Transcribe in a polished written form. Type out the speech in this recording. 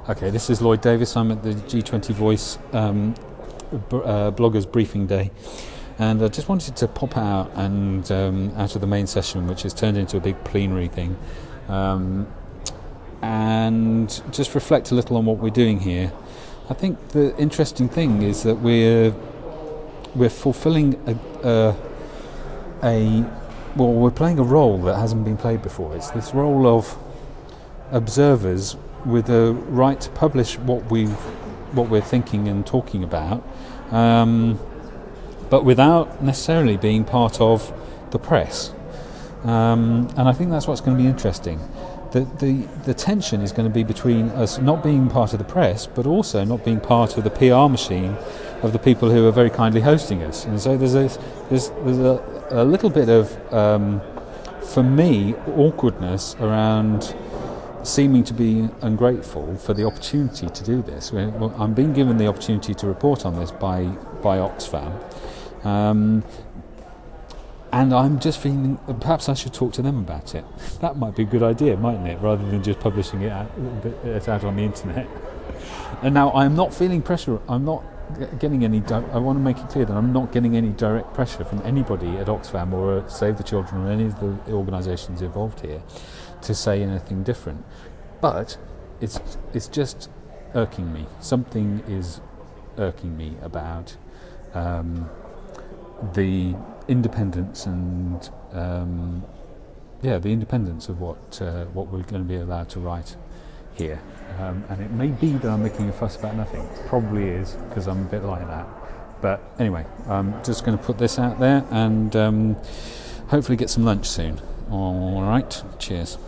Okay, this is Lloyd Davis. I'm at the G20 Voice bloggers briefing day, and I just wanted to pop out and out of the main session, which has turned into a big plenary thing, and just reflect a little on what we're doing here. I think the interesting thing is that we're fulfilling we're playing a role that hasn't been played before. It's this role of observers with a right to publish what we're thinking and talking about, but without necessarily being part of the press. And I think that's what's going to be interesting. The tension is going to be between us not being part of the press, but also not being part of the PR machine of the people who are very kindly hosting us. And so there's a little bit of, for me, awkwardness around seeming to be ungrateful for the opportunity to do this. I'm being given the opportunity to report on this by Oxfam, and I'm just feeling perhaps I should talk to them about it. That might be a good idea, mightn't it, rather than just publishing it out on the internet. And now I'm not feeling pressure. I'm not getting any. I want to make it clear that I'm not getting any direct pressure from anybody at Oxfam or Save the Children or any of the organisations involved here to say anything different. But it's just irking me. Something is irking me about the independence and the independence of what we're going to be allowed to write here. And it may be that I'm making a fuss about nothing. It probably is, because I'm a bit like that. But anyway, I'm just going to put this out there and hopefully get some lunch soon. All right, cheers.